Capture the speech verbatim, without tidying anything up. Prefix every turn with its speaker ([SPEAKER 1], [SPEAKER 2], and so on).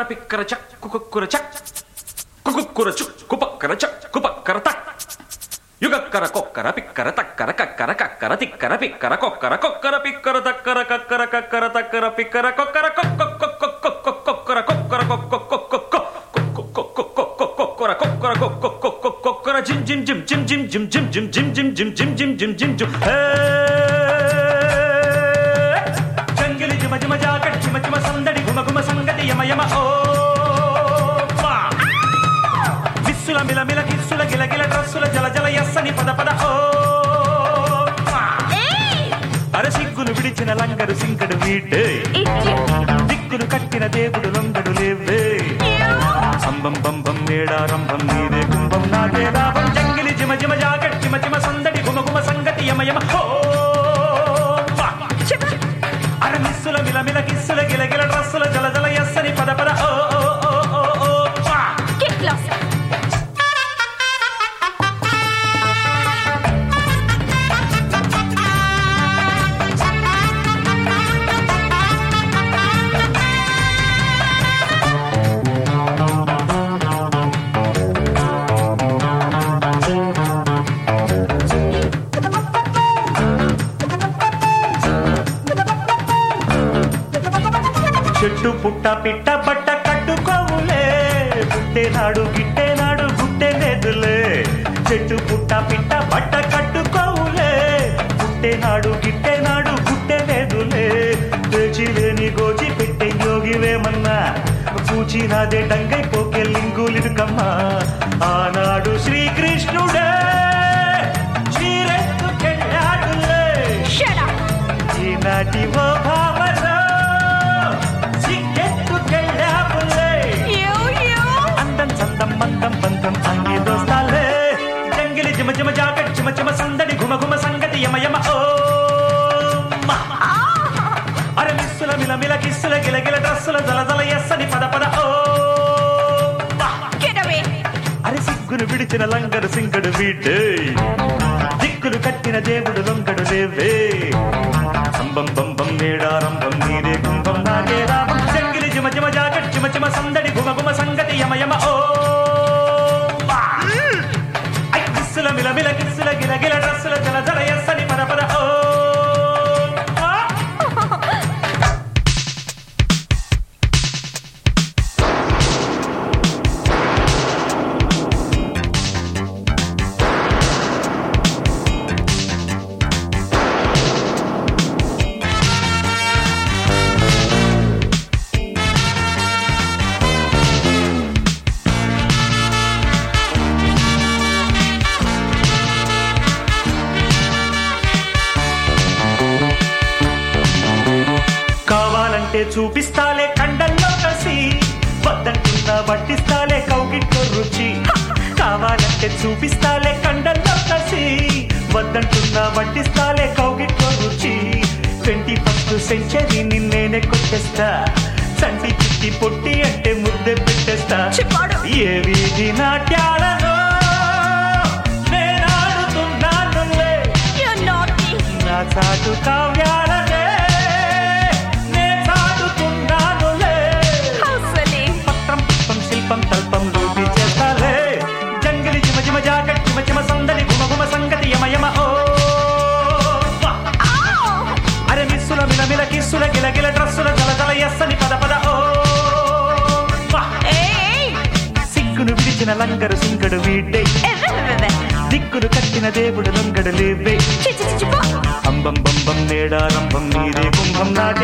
[SPEAKER 1] పిక్కర చక్ కుకుక్కుర చక్ కుకుక్కుర చుక్ కుపక్కర చక్ కుపక్కర తక్ యుగక్కర కొక్కర పిక్కర తక్కర కక్కర కక్కర తిక్కర పిక్కర కొక్కర కొక్కర పిక్కర తక్కర కక్కర కక్కర తక్కర పిక్కర కొక్కర కొక్కర కొక్కర కొక్కర కొక్కర కొక్కర జిమ్ జిమ్ జిమ్ జిమ్ జిమ్ జిమ్ జిమ్ జిమ్ జిమ్ జిమ్ జిమ్ జిమ్ జిమ్ జిమ్ జిమ్ జిమ్ జంగిలి జిమ జిమ జాకెట్ జిమ జిమ సందడి గుమ గుమ సంగతి యమ యమ ఓ విస్సుల మిల మిల కిస్సుల గిల గిల డ్రస్సుల జల జల యస్సని పద పద ఓ అర సిగ్గును విడిచిన లంగరు సింకడు వీడే దిక్కును కట్టిన దేవుడు లొంగడు లేవే అంబం బంబం మేడారంభం నీదే కుంభం నాదే లాభం జంగిలి జిమ జిమ జాకెట్ జిమ జిమ సందడి గుమ గుమ సంగతి యమ యమ ఓ అర మిస్సుల మిల మిల కిస్సుల గిల గిల డ్రస్సుల జల జల యస్సని పద పద ఓ చెట్టు పుట్ట పిట్ట బట్ట కట్టుకోవులే పుట్టే నాడు గిట్టే నాడు గుట్టే లేదులే చెట్టు పుట్ట పిట్ట బట్ట కట్టుకోవులే పుట్టే నాడు గిట్టే నాడు గుట్టే లేదులే పేచి లేని గోచి పెట్టే యోగివేమన్నా పూచినాదే డంగై పోకే లింగులిడుకమ్మా ఆనాడు శ్రీకృష్ణుడే చీరెత్తుకెళ్ళాడులే ఈనాటి ఓ భావన మందం బంధం అంగే దోస్తాలే జంగిలి జిమ జిమ జాకెట్ జిమ జిమ సందడి గుమ గుమ సంగతి యమ యమ ఓ అరే మిస్సుల మిల మిల కిస్సుల గిల గిల డ్రస్సుల జల జల యస్సని పద పద ఓ అరే సిగ్గును విడిచిన లంగరు సింగడు వీడే దిక్కులు కట్టిన దేవుడు లొంగడు లేవే అంబం బంబం మేడారంభం నీదే కుంభం నాగే రామం జంగిలి జిమ జిమ జాకెట్ జిమ జిమ సందడి గుమ గుమ సంగతి యమ యమ ఓ కిస్సుల మిల మిల కిస్సుల గిల గిల డ్రస్సుల జల జల యస్సని పద పద ఓ చూపిస్తాలే కండల్లో కసి వద్దంటున్నా వడ్డిస్తాలే కౌగిట్లో రుచి కావాలంటే చూపిస్తాలే కండల్లో కసి వద్దంటున్నా వడ్డిస్తాలే కౌగిట్లో రుచి ట్వంటీ ఫస్ట్ సెంచరీ నిన్నేనే కొట్టేస్తా సంటి చిట్టి పొట్టి అంటే ముద్దే పెట్టేస్తా ఏ వీధి నాట్యాలలో నేనాడుతున్నానులే నా చాటు కావ్యాలనే తల్పం రూపి చేస్తాలే జంగిలి జిమ జిమ జాకెట్ జిమ జిమ సందడి గుమ గుమ సంగతి యమ యమ ఓ అరే మిస్సుల మిల మిల కిస్సుల గిల గిల డ్రస్సుల జల జల యస్సని పద పద ఓ సిగ్గును విడిచిన లంగరు సింగడు వీడే దిక్కులు కట్టిన దేవుడు లొంగడు లేవే అంబం బంబం మేడారంభం నీదే కుంభం నాటి